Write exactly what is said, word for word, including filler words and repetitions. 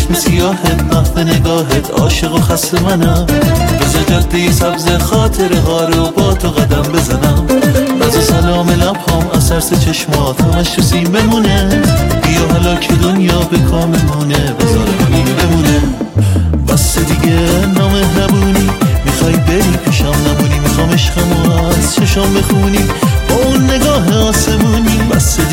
چشم سیاهت محو نگاهت عاشق و خسته منم. بذار جاده سبز خاطره ها رو با تو قدم بزنم. بذار سلام لبهام اثر سه چشمات همش تو سیم بمونه. بیا حالا که دنیا به کام مونه بذار همین بمونه. بس دیگه نامهربونی میخوای بری پیشم نمونی. میخوام عشقمو از چشام بخونی با اون نگاه آسمونی. بس